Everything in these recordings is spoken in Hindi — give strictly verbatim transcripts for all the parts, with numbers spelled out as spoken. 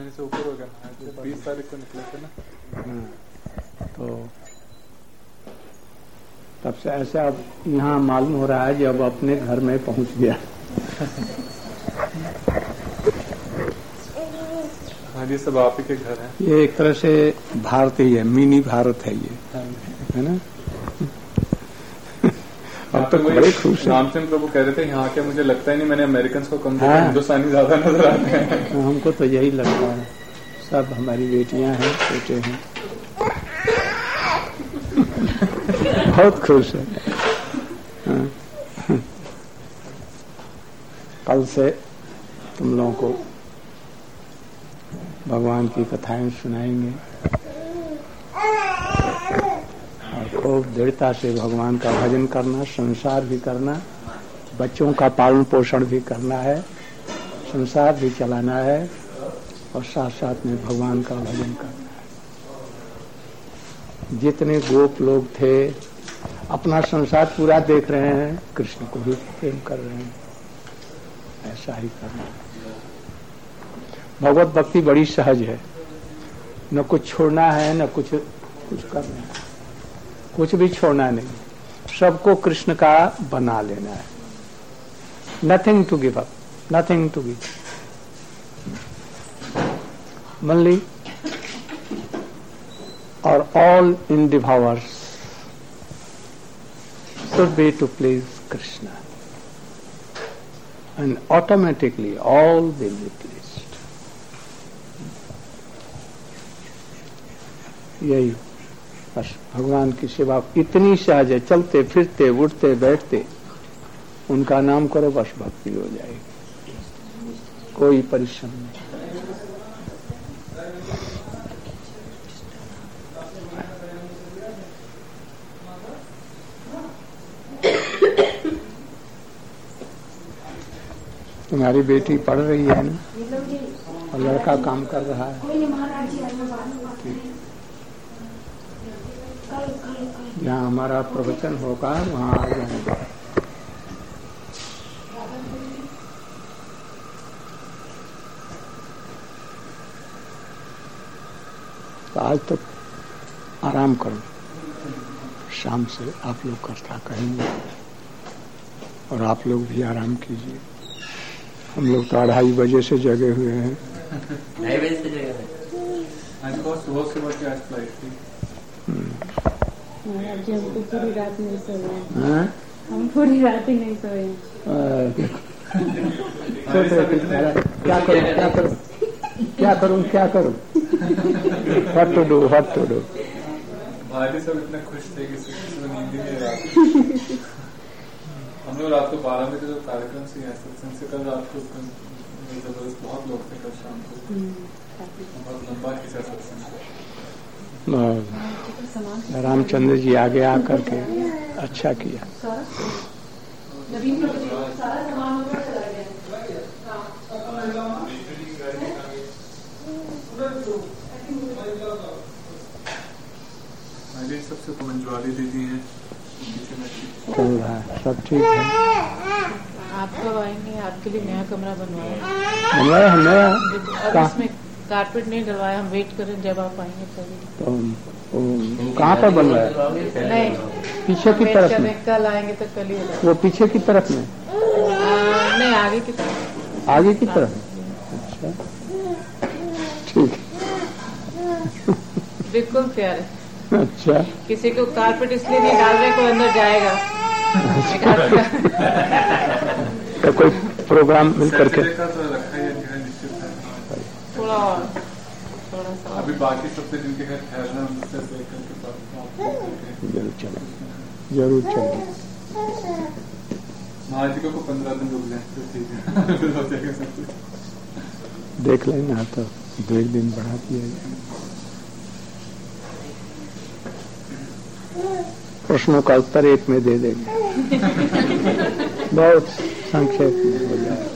महीने से ऊपर हो गया, बीस तारीख को निकले थे ना। तो तब से ऐसा अब यहाँ मालूम हो रहा है जब अपने घर में पहुँच गया। हाँ जी, सब आप ही के घर हैं। ये एक तरह से भारत ही है, मिनी भारत है ये, है ना। अब तो बड़े खुश हैं। रामचंद्र प्रभु कह रहे थे यहाँ के मुझे लगता ही नहीं मैंने अमेरिकन को कम देखा, हिंदुस्तानी ज्यादा नजर आते हैं। हमको तो यही लगता है, सब हमारी बेटियां हैं, बेटे हैं, बहुत खुश है। कल से तुम लोगों को भगवान की कथाएं सुनाएंगे और खूब दृढ़ता से भगवान का भजन करना, संसार भी करना, बच्चों का पालन पोषण भी करना है, संसार भी चलाना है और साथ साथ में भगवान का भजन करना है। जितने गोप लोग थे अपना संसार पूरा देख रहे हैं, कृष्ण को भी प्रेम कर रहे हैं, ऐसा ही करना है। भगवत भक्ति बड़ी सहज है, न कुछ छोड़ना है न कुछ कुछ करना है, कुछ भी छोड़ना नहीं, सबको कृष्ण का बना लेना है। Nothing to give up, nothing to give, only और all endeavors should be to please Krishna, and automatically all will be pleased. यही बस भगवान की सेवा इतनी सहज है, चलते फिरते उठते बैठते उनका नाम करो, बस भक्ति हो जाएगी, कोई परिश्रम नहीं। तुम्हारी बेटी पढ़ रही है ना, और लड़का काम कर रहा है। जहाँ हमारा प्रवचन होगा वहाँ आ जाएंगे। तो आज तो आराम करो, शाम से आप लोग कथा कहेंगे और आप लोग भी आराम कीजिए। हम लोग तो अढ़ाई बजे से जगे हुए हैं। ढाई बजे से जगे हुए आज को सुबह सुबह की आज फ्लाइट थी। जी हम तो पूरी रात नहीं सोए हैं, हम पूरी रात ही नहीं सोए हैं। क्या करूं क्या करूं क्या करूं क्या करूं what to do what to do. भाई सब इतने खुश थे कि नींद ही नहीं रहा। हम लोग रात को बारह बजे जो कार्यक्रम से सत्संग से, कल रात को जबरदस्त बहुत लोग थे, कल शाम को बहुत लंबा खींचा सत्संग। रामचंद्र जी आगे आकर के अच्छा किया। सबसे मंजवाली दीदी है, चल रहा है, सब ठीक है। आप कब आएंगे? आपके लिए नया कमरा बनवाया बनवाया है नया, और इसमें कारपेट नहीं डलवाया, हम वेट करें जब आप आएंगे तभी। तो कहाँ पर बनवाया? नहीं, पीछे की तरफ में। कल आएंगे तो कल ही होगा। वो पीछे की तरफ में? नहीं, आगे की तरफ। आगे की तरफ? अच्छा, ठीक, बिल्कुल तैयार है। अच्छा, किसी को कारपेट इसलिए नहीं डाल रहे, कोई अंदर जाएगा। तो कोई प्रोग्राम मिल करके थोड़ा और थोड़ा सा अभी बाकी सबसे जिनके घर ठहरना जरूर चलेंगे, जरूर चलेंगे। महाराज जी को पंद्रह दिन रुक जाए तो ठीक है, फिर हो जाएगा सब कुछ। देख लेना तो दो एक दिन बढ़ा दिया जाए। प्रश्नों का उत्तर एक में दे देंगे, बहुत संक्षेप में हो जाए।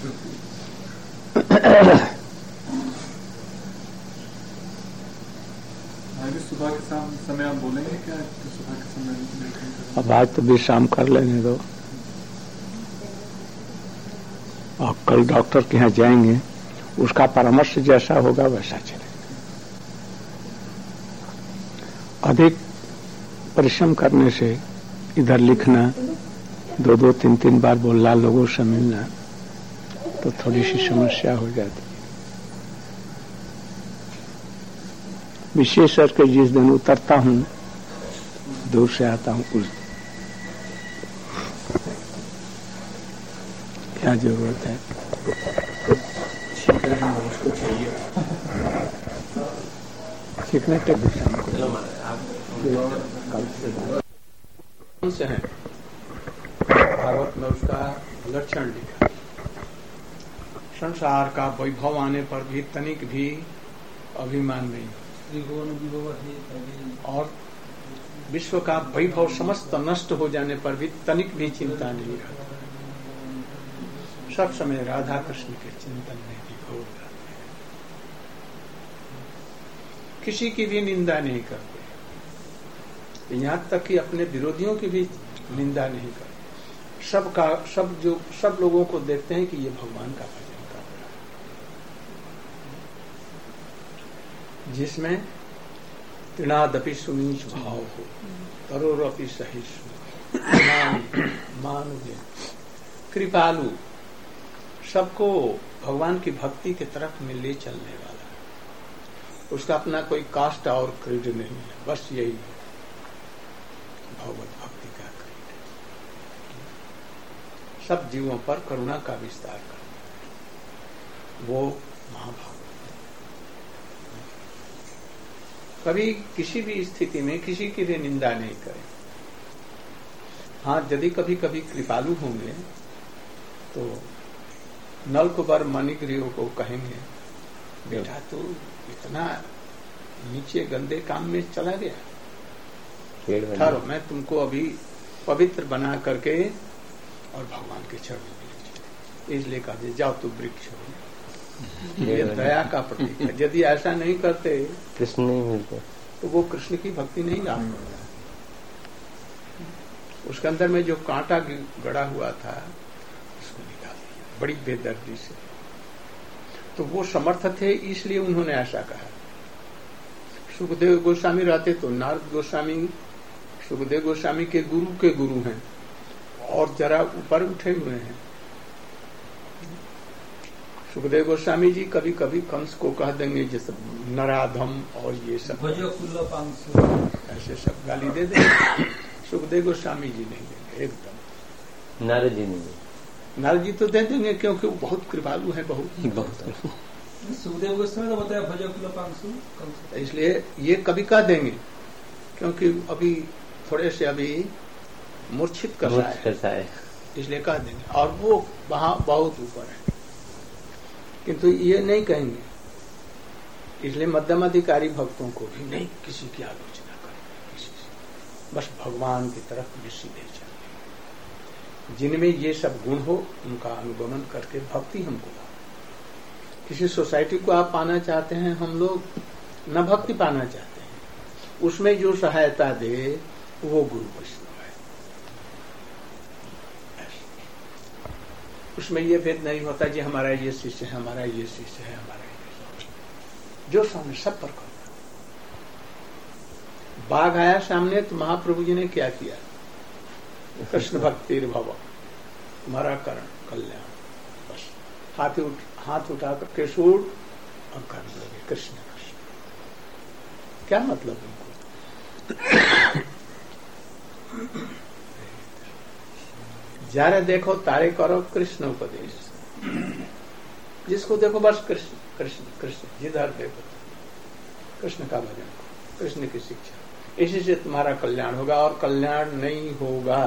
सुबह के समय आप बोलेंगे क्या? सुबह के समय अब आज तो विश्राम कर लेने दो, और कल डॉक्टर के यहाँ जाएंगे, उसका परामर्श जैसा होगा वैसा चलेगा। अधिक परिश्रम करने से इधर लिखना, दो दो तीन तीन बार बोलना, लोगों से मिलना, तो थोड़ी सी समस्या हो जाती है। विशेष करके जिस दिन उतरता हूं, दूर से आता हूं, उस क्या जरूरत है? सीखने के कौन से हैं? भागवत में उसका लक्षण लिखा। संसार का वैभव आने पर भी तनिक भी अभिमान नहीं, और विश्व का वैभव समस्त नष्ट हो जाने पर भी तनिक भी चिंता नहीं करता। सब समय राधा कृष्ण के चिंतन में भी घोर रहते हैं। किसी की भी निंदा नहीं करते, यहाँ तक कि अपने विरोधियों की भी निंदा नहीं करते। सबका सब जो सब लोगों को देखते हैं कि ये भगवान का भजन कर रहा है, जिसमें तृणादपि सुनीच भाव हो, तरोरपि सहिष्णु, मानुजे, कृपालु, सबको भगवान की भक्ति की तरफ में ले चलने वाला है। उसका अपना कोई कास्ट और क्रीड नहीं है, बस यही है भगवत भक्ति का क्रीड। सब जीवों पर करुणा का विस्तार कर, वो महाभागवत। कभी किसी भी स्थिति में किसी की भी निंदा नहीं करे। हाँ, यदि कभी कभी कृपालु होंगे तो नलकुबर मणिग्रीव को कहेंगे, बेटा तू इतना नीचे गंदे काम में चला गया, ठहरो, मैं तुमको अभी पवित्र बना करके और भगवान के चरणों में ले जाऊं। इसलिए कहा दे, जाओ तू वृक्ष हो। ये दया का प्रतीक है। यदि ऐसा नहीं करते, कृष्ण नहीं मिलते, तो वो कृष्ण की भक्ति नहीं ला पाता। उसके अंदर में जो कांटा गड़ा हुआ था उसको निकाल दिया बड़ी बेदर्दी से। तो वो समर्थ थे, इसलिए उन्होंने ऐसा कहा। सुखदेव गोस्वामी रहते तो नारद गोस्वामी सुखदेव गोस्वामी के गुरु के गुरु हैं और जरा ऊपर उठे हुए हैं। सुखदेव गोस्वामी जी कभी कभी कंस को कह देंगे जैसे नराधम और ये सब ऐसे सब गाली दे देंगे। सुखदेव गोस्वामी जी नहीं देंगे एकदम। नारद जी नहीं, नारद जी तो दे देंगे क्योंकि वो बहुत कृपालु है, बहुत बहुत। सुखदेव गोस्वामी तो बताया भजो किलो पांच। इसलिए ये कभी कह देंगे क्योंकि अभी थोड़े से अभी मूर्छित कर रहा है, इसलिए कह देंगे। और वो वहां बहुत ऊपर है, किंतु ये नहीं कहेंगे। इसलिए मध्यमाधिकारी भक्तों को भी नहीं किसी की आलोचना करें, किसी से बस भगवान की तरफ में सीधे चले। जिनमें ये सब गुण हो उनका अनुगमन करके भक्ति हमको लाओ। किसी सोसाइटी को आप पाना चाहते हैं, हम लोग न भक्ति पाना चाहते हैं, उसमें जो सहायता दे वो गुरु वैष्णव है। उसमें ये भेद नहीं होता जी हमारा ये शिष्य है, हमारा ये शिष्य है, हमारा ये, जो सामने सब पर करता। बाघ आया सामने तो महाप्रभु जी ने क्या किया? कृष्ण भक्ति भव, तुम्हारा करण कल्याण, बस हाथ उठ हाथ उठा करके सूर और करने लगे कृष्ण कृष्ण। क्या मतलब उनको? जारे देखो तारे करो कृष्ण उपदेश, जिसको देखो बस कृष्ण कृष्ण कृष्ण, जिधर देखो कृष्ण का भजन करो, कृष्ण की शिक्षा, इसी से तुम्हारा कल्याण होगा। और कल्याण नहीं होगा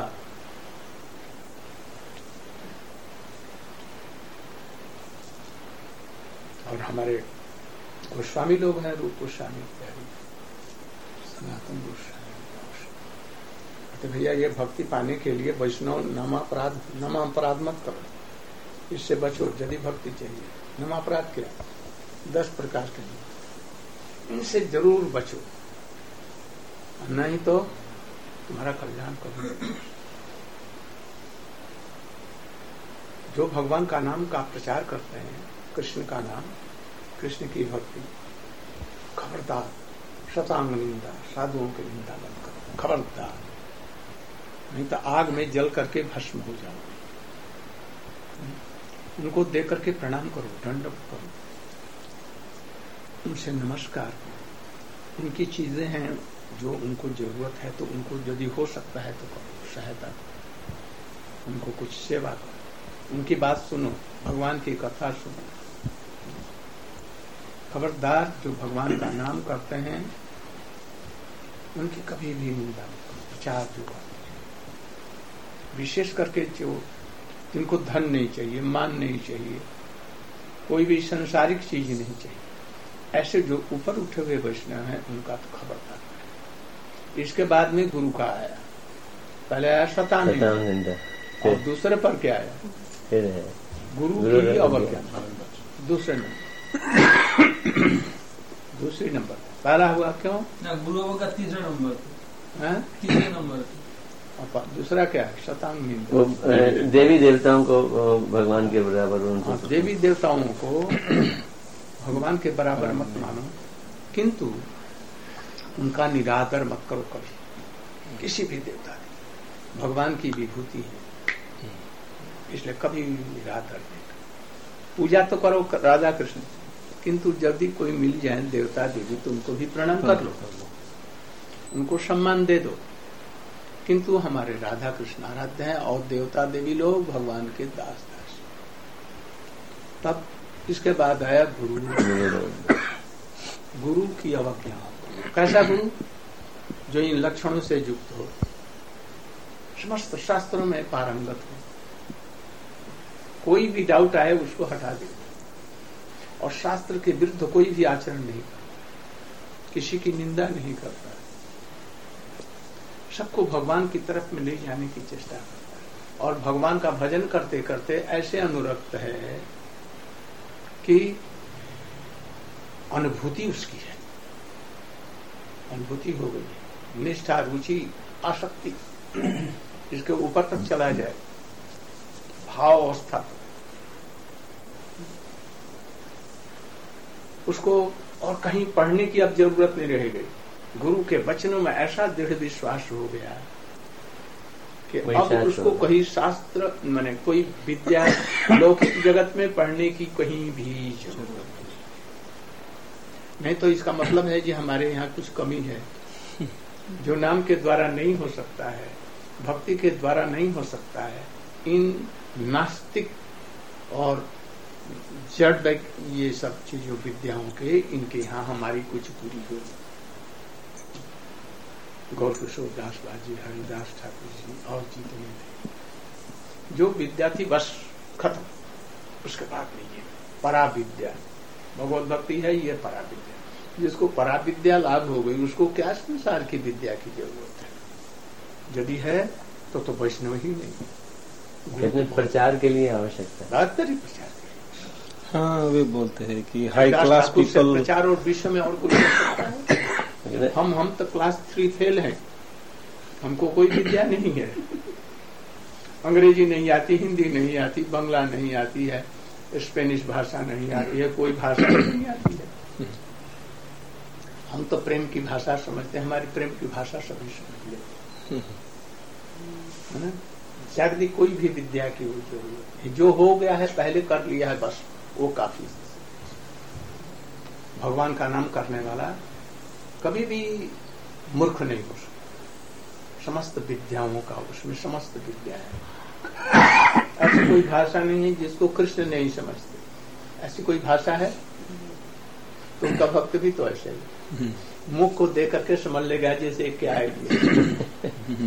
और हमारे गोस्वामी लोग हैं, रूप गोस्वामी इत्यादि, सनातन गोस्वामी, तो भैया ये भक्ति पाने के लिए वैष्णव नामापराध नामापराध मत करो, इससे बचो। यदि भक्ति चाहिए, नामापराध क्या? दस प्रकार के, इनसे जरूर बचो, नहीं तो तुम्हारा कल्याण कभी। जो भगवान का नाम का प्रचार करते हैं कृष्ण का नाम, कृष्ण की भक्ति, खबरदार शतांग निंदा, साधुओं की निंदा मत करो, खबरदार, नहीं तो आग में जल करके भस्म हो जाओ। उनको देख करके प्रणाम करो, दंडवत करो, उनसे नमस्कार करो। उनकी चीजें हैं जो उनको जरूरत है तो उनको यदि हो सकता है तो करो, सहायता करो, उनको कुछ सेवा करो, उनकी बात सुनो, भगवान की कथा सुनो। खबरदार जो भगवान का नाम करते हैं उनकी कभी भी निंदा मत करो। प्रचार जो करते हैं, विशेष करके जो जिनको धन नहीं चाहिए, मान नहीं चाहिए, कोई भी सांसारिक चीज नहीं चाहिए, ऐसे जो ऊपर उठे हुए वैष्णव हैं उनका तो खबरदार है। इसके बाद में गुरु का आया, पहले आया शतानिंदा और दूसरे पर क्या आया, फिर है गुरु की अवज्ञा, दूसरे नंबर दूसरी नंबर पहला हुआ क्यों ना, गुरुओं का तीसरा नंबर है, तीसरे नंबर। दूसरा क्या है, शतांग निंदा। वो देवी देवताओं को भगवान के बराबर उनको, देवी देवताओं को भगवान के बराबर मत मानो, किंतु उनका निरादर मत करो कभी, किसी भी देवता की, भगवान की विभूति है इसलिए कभी निरादर नहीं। पूजा तो करो राधा कृष्ण, किंतु यदि कोई मिल जाए देवता देवी तो उनको भी प्रणाम कर लो, उनको सम्मान दे दो, किंतु हमारे राधा कृष्ण आराध्य हैं और देवता देवी लोग भगवान के दास दास। तब इसके बाद आया गुरु, गुरु की अवज्ञा। कैसा गुरु, जो इन लक्षणों से युक्त हो, समस्त शास्त्रों में पारंगत हो, कोई भी डाउट आए उसको हटा दे, और शास्त्र के विरुद्ध कोई भी आचरण नहीं करता, किसी की निंदा नहीं करता, सबको भगवान की तरफ में ले जाने की चेष्टा करता है, और भगवान का भजन करते करते ऐसे अनुरक्त है कि अनुभूति उसकी है, अनुभूति हो गई, निष्ठा, रुचि, आसक्ति इसके ऊपर तक चला जाए, भाव अवस्था, उसको और कहीं पढ़ने की अब जरूरत नहीं रह गई। गुरु के वचनों में ऐसा दृढ़ विश्वास हो गया कि अब उसको कहीं शास्त्र माने कोई विद्या लौकिक जगत में पढ़ने की कहीं भी जरूरत नहीं। नहीं तो इसका मतलब है कि हमारे यहाँ कुछ कमी है, जो नाम के द्वारा नहीं हो सकता है, भक्ति के द्वारा नहीं हो सकता है, इन नास्तिक और जड़ ये सब चीजों विद्याओं के इनके यहाँ हमारी कुछ पूरी हो। गौर किशोर दास बाजी, हरिदास ठाकुर जी और जितने थे, जो विद्या थी बस खत्म, उसके बाद नहीं है परा विद्या, भगवत भक्ति है ये परा विद्या। जिसको परा विद्या लाभ हो गई उसको क्या संसार की विद्या की जरूरत है, यदि है तो तो वैष्णव ही नहीं, प्रचार के लिए आवश्यकता है, प्रचार के लिए। हाँ वे बोलते हैं कि हाई क्लास पीपल प्रचार और विश्व में और कुछ हो सकता है। हम हम तो क्लास थ्री फेल हैं, हमको कोई विद्या नहीं है, अंग्रेजी नहीं आती, हिंदी नहीं आती, बंगला नहीं आती है, स्पेनिश भाषा नहीं आती है, कोई भाषा नहीं आती है। हम तो प्रेम की भाषा समझते हैं, हमारी प्रेम की भाषा सभी समझ लेते हैं। शायद कोई भी विद्या की वो जरूरत है, जो हो गया है पहले कर लिया है बस वो काफी। भगवान का नाम करने वाला कभी भी मूर्ख नहीं हो सकता, समस्त विद्याओं का उसमें समस्त विद्या है। ऐसी कोई भाषा नहीं है जिसको कृष्ण नहीं समझते, ऐसी कोई भाषा है तो उनका भक्त भी तो ऐसे ही मुख को देख करके समझ लेगा जैसे क्या है।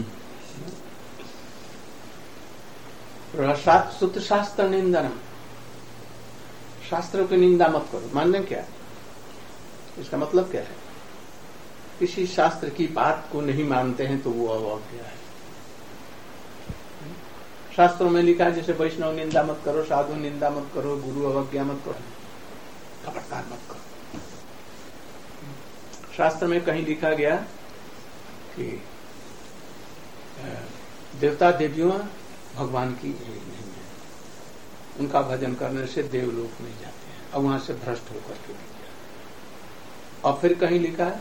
शुद्ध शास्त्र निंदनम, शास्त्रों की निंदा मत करो। मानने क्या है, इसका मतलब क्या है, किसी शास्त्र की बात को नहीं मानते हैं तो वो अवज्ञा है। शास्त्रों में लिखा जैसे वैष्णव निंदा मत करो, साधु निंदा मत करो, गुरु अवज्ञा मत करो, खबरदार मत करो। शास्त्र में कहीं लिखा गया कि देवता देवियों भगवान की नहीं है, उनका भजन करने से देवलोक में जाते हैं, अब वहां से भ्रष्ट होकर के। और फिर कहीं लिखा है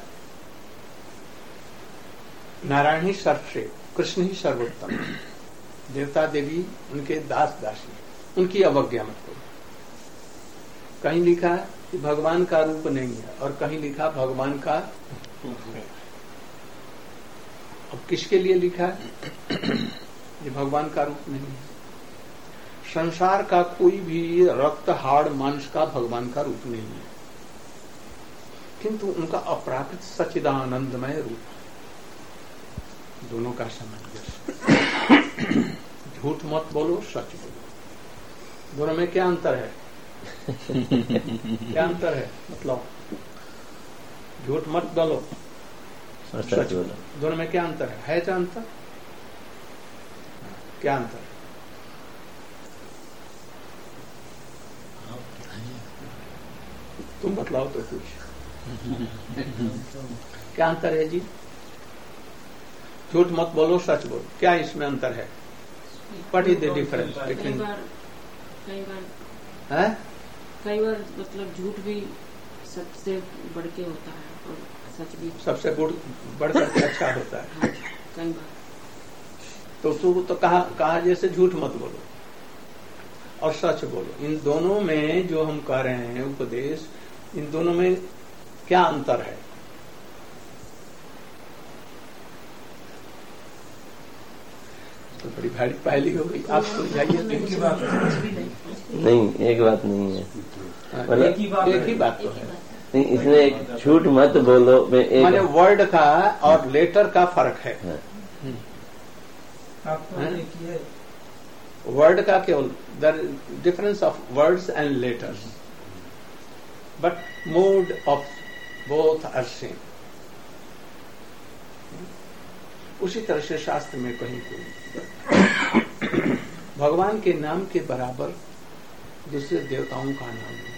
नारायण ही सर्वश्रेष्ठ, कृष्ण ही सर्वोत्तम, देवता देवी उनके दास दासी, उनकी अवज्ञा मत करो। कहीं लिखा है कि भगवान का रूप नहीं है, और कहीं लिखा भगवान का रूप है। अब किसके लिए लिखा है? ये भगवान का रूप नहीं है। संसार का कोई भी रक्त हाड़ मांस का भगवान का रूप नहीं है, किंतु उनका अपराकृत सच्चिदानंदमय रूप है। दोनों का सामंजस्य। झूठ मत बोलो, सच बोलो। दोनों में क्या अंतर है? क्या अंतर है? मतलब झूठ मत बोलो, सच बोलो। दोनों में क्या अंतर है? है क्या अंतर? क्या अंतर है? तुम बतलाओ तो कुछ। क्या अंतर है जी? झूठ मत बोलो, सच बोलो, क्या इसमें अंतर है? What is the difference between? कई बार है कई बार मतलब झूठ भी सबसे बढ़ के होता है और सच भी सबसे बढ़ करके अच्छा होता है। हाँ, कई बार तो तू तो कहा कहा जैसे झूठ मत बोलो और सच बोलो, इन दोनों में जो हम कह रहे हैं उपदेश, इन दोनों में क्या अंतर है? तो बड़ी भारी पहली हो गई। आप सुलझाइए। नहीं, एक बात नहीं है, मतलब एक ही बात, एक ही बात तो है। नहीं, इसमें एक झूठ मत बोलो में एक माने वर्ड का और लेटर का फर्क है। वर्ड का केवल the difference of words and letters, but mode of both are same. उसी तरह से शास्त्र में कहीं कोई भगवान के नाम के बराबर दूसरे देवताओं का नाम नहीं।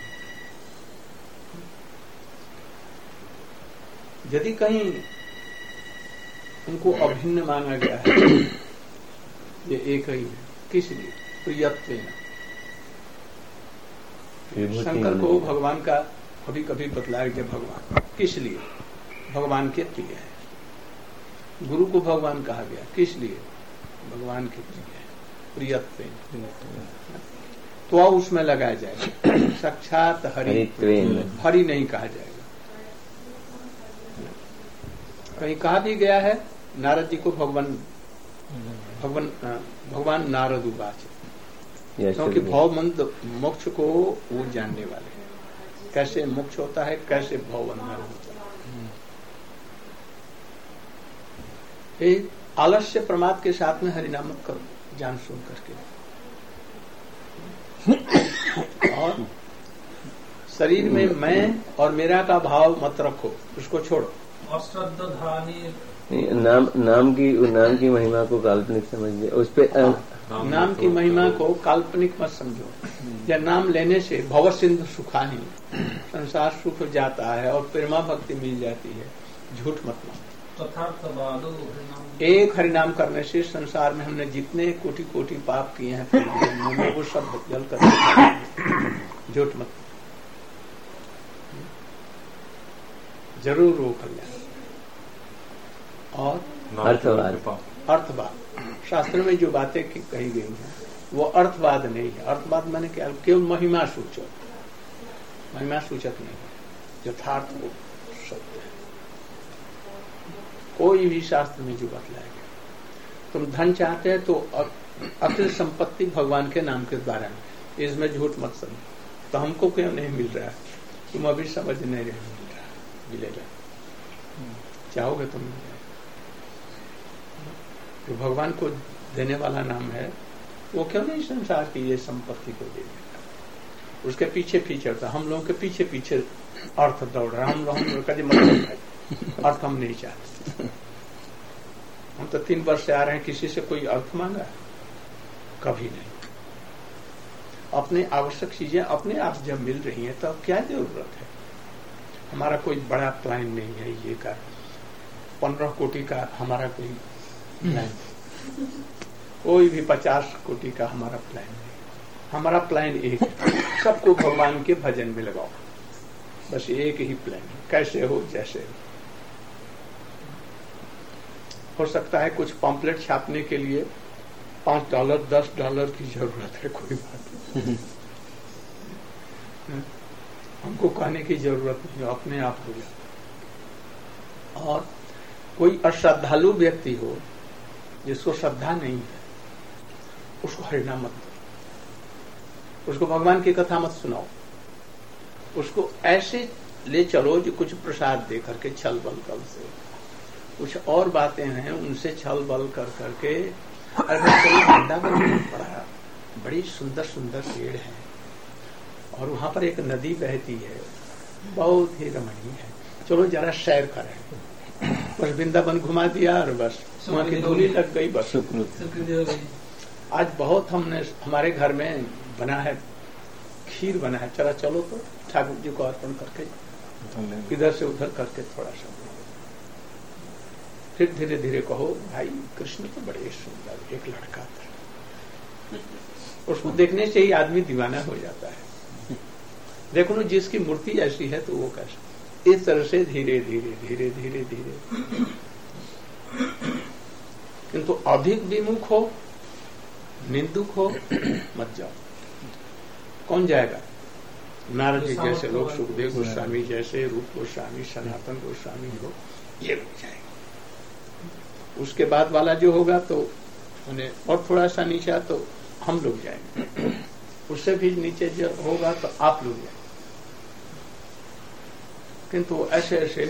यदि कहीं उनको अभिन्न माना गया है, ये एक ही है, किस लिए? प्रियत्वेन। शंकर को भगवान का कभी कभी बतलाया गया भगवान, किस लिए? भगवान के प्रिय है। गुरु को भगवान कहा गया, किस लिए? भगवान के प्रिय है, प्रियत्वेन। तो उसमें लगाया जाएगा साक्षात हरि, हरि नहीं कहा जाएगा। कहीं कहा भी गया है नारद जी को भगवान भगवान भगवान नारद उवाच, क्योंकि भवबंध मोक्ष को वो जानने वाले हैं, कैसे मोक्ष होता है, कैसे भवबंधन होता है। एक आलस्य प्रमाद के साथ में हरिनाम मत करो, जान सुन करके। और शरीर में मैं और मेरा का भाव मत रखो, उसको छोड़ो। नाम नाम की नाम की महिमा को काल्पनिक समझिए, उस पे नाम की महिमा को काल्पनिक मत समझो। या नाम लेने से भव सिंधु सुखानी, संसार सुख जाता है और प्रेमा भक्ति मिल जाती है। झूठ मत मानो। एक हरिनाम करने से संसार में हमने जितने कोटि कोटि पाप किए हैं फिर वो सब जल कर। झूठ मत, जरूर वो कल्याण। और अर्थवाद, अर्थवाद शास्त्र में जो बातें कही गई हैं वो अर्थवाद नहीं है। अर्थवाद मैंने क्या, केवल महिमा सूचक, महिमा सूचक नहीं है, यथार्थ वो सत्य है। कोई भी शास्त्र में जो बतलाया गया, तुम धन चाहते हैं तो अखिल संपत्ति भगवान के नाम के द्वारा, इसमें झूठ मत समझो। तो हमको क्यों नहीं मिल रहा है? तुम अभी समझ नहीं रहे, मिल रहा मिलेगा, चाहोगे तो मिल जाएगा। जो भगवान को देने वाला नाम है वो क्यों नहीं संसार की ये संपत्ति को दे देगा? उसके पीछे पीछे होता, हम लोगों के पीछे पीछे अर्थ दौड़ रहा। हम लोग हम लोग का जो मतलब है अर्थ हम नहीं चाहते। हम तो तीन वर्ष से आ रहे हैं, किसी से कोई अर्थ मांगा? कभी नहीं। अपने आवश्यक चीजें अपने आप जब मिल रही हैं तब क्या जरूरत है? हमारा कोई बड़ा प्लान नहीं है ये का, पंद्रह कोटि का हमारा कोई प्लान, कोई भी पचास कोटि का हमारा प्लान नहीं। हमारा प्लान एक है, सबको भगवान के भजन में लगाओ, बस एक ही प्लान है, कैसे हो जैसे हो। हो सकता है कुछ पॉम्पलेट छापने के लिए पांच डॉलर दस डॉलर की जरूरत है, कोई बात नहीं, हमको कहने की जरूरत नहीं, अपने आप हो जाए। और कोई अश्रद्धालु व्यक्ति हो जिसको श्रद्धा नहीं है, उसको हरिनाम मत दो, उसको भगवान की कथा मत सुनाओ, उसको ऐसे ले चलो जो कुछ प्रसाद दे करके छल बल कर से, कुछ और बातें हैं उनसे छल बल कर करके। वृंदावन में पड़ा, बड़ी सुंदर सुंदर पेड़ है और वहां पर एक नदी बहती है, बहुत ही रमणीय है, चलो जरा सैर करें। बस वृंदावन घुमा दिया और बस वहां की धूली लग गई, बस आज बहुत हमने हमारे घर में बना है, खीर बना है, चला चलो तो ठाकुर जी को अर्पण करके इधर से उधर करके थोड़ा सा, फिर धीरे धीरे कहो भाई कृष्ण तो बड़े सुंदर एक लड़का था, उसको देखने से ही आदमी दीवाना हो जाता है। देखो ना जिसकी मूर्ति ऐसी है तो वो कैसे, इस तरह से धीरे धीरे धीरे धीरे धीरे किंतु अधिक विमुख हो, निंदुक हो मत जाओ। कौन जाएगा? नारद जी जैसे लोग, सुखदेव गोस्वामी जैसे, रूप गोस्वामी, सनातन गोस्वामी हो, ये लोग जाएंगे। उसके बाद वाला जो होगा तो उन्हें और थोड़ा सा नीचा तो हम लोग जाएंगे, उससे भी नीचे जो होगा तो आप लोग जाएंगे। किंतु ऐसे ऐसे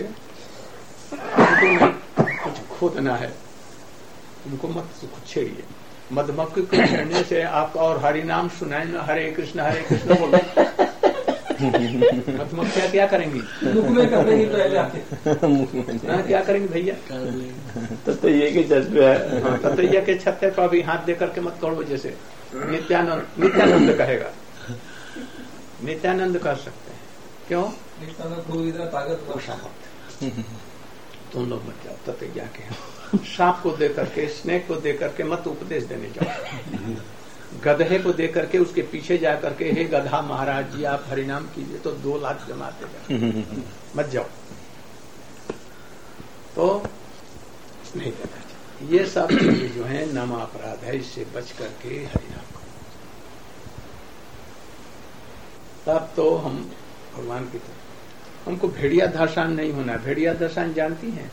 कुछ खोदना है, उनको मत कुछ छेड़िए। मधुमक्खी को छेड़ने से आप और हरि नाम सुनाए ना, हरे कृष्ण हरे कृष्ण बोलो, मधुमक्खियां क्या करेंगी? मुख में करेंगी पहले, क्या करेंगी भैया? ततैया के छत पे है, ततैया के छत पे अभी हाथ दे करके मत करो, जैसे नित्यानंद नित्यानंद कहेगा, नित्यानंद कर सकते हैं, क्यों? तुम लोग मत जाओ ततैया के, सांप को दे करके, स्नेक को दे करके मत उपदेश देने जाओ, गधे को दे करके उसके पीछे जा करके हे गधा महाराज जी आप हरिनाम कीजिए तो दो लाख जमाते जाओ, मत जाओ। तो नहीं देना चाहिए, ये सब चीजें जो है नाम अपराध है, इससे बच करके हरिनाम करो, तब तो हम भगवान की तरफ। हमको भेड़िया दर्शन नहीं होना। भेड़िया दर्शन जानती हैं?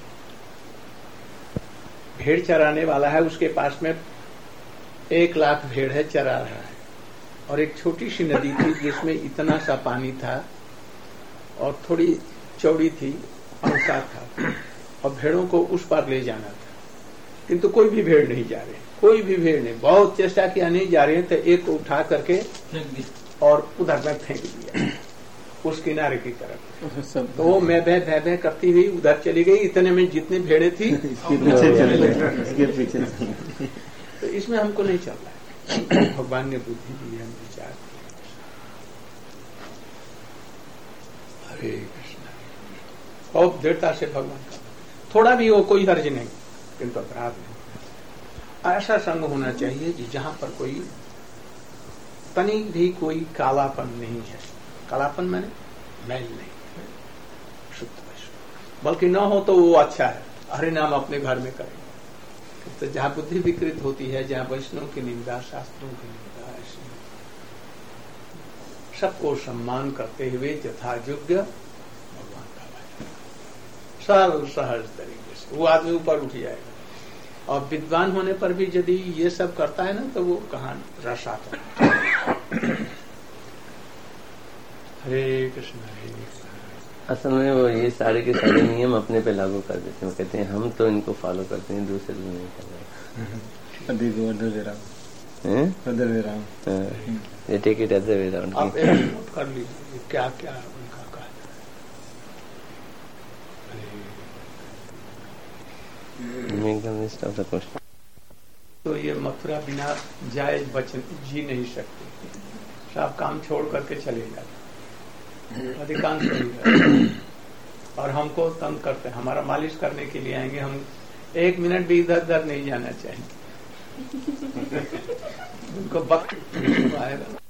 भेड़ चराने वाला है, उसके पास में एक लाख भेड़ है, चरा रहा है, और एक छोटी सी नदी थी जिसमें इतना सा पानी था और थोड़ी चौड़ी थी, अनुसार था, और भेड़ों को उस पार ले जाना था, किंतु कोई भी भेड़ नहीं जा रहे, कोई भी भेड़ नहीं। बहुत चेष्टा किया, नहीं जा रहे, तो एक को उठा करके और उधर में फेंक दिया उस किनारे की तरफ। तो वो मैं भय भय भय करती हुई उधर चली गई, इतने में जितनी भेड़े थी इसके पीछे। तो इसमें हमको नहीं चल रहा है। भगवान ने बुद्धि दी, हम विचार किया। हरे कृष्ण, बहुत दृढ़ता से भगवान का, थोड़ा भी हो कोई हर्ज नहीं, किंतु अपराध नहीं। ऐसा संग होना चाहिए कि जहां पर कोई तनिक भी कोई कालापन नहीं है। कालापन मैंने मैल नहीं, शुद्ध वैष्णव, बल्कि न हो तो वो अच्छा है, हरि नाम अपने घर में करें। तो जहां बुद्धि विकृत होती है, जहां वैष्णव की निंदा, शास्त्रों की निंदा, ऐसी सबको सम्मान करते हुए यथायोग्य भगवान का भजन, सरल सहज तरीके से वो आदमी ऊपर उठ जाएगा। और विद्वान होने पर भी यदि ये सब करता है ना, तो वो कहाँ रस आता है। हरे कृष्ण हरे कृष्ण। असल में वो ये सारे के सारे नियम अपने पे लागू कर देते हैं, कहते हैं हम तो इनको फॉलो करते हैं, दूसरे लोग नहीं कर रहे। Take it other way round. आप एक नोट कर लीजिए क्या क्या उनका कहा। Make the list of the question. तो ये मथुरा बिना जाए बच जी नहीं सकते, सब काम छोड़ करके चले जाते अधिकांश लोग, और हमको तंग करते हैं। हमारा मालिश करने के लिए आएंगे, हम एक मिनट भी इधर उधर नहीं जाना चाहेंगे। उनको वक्त आएगा।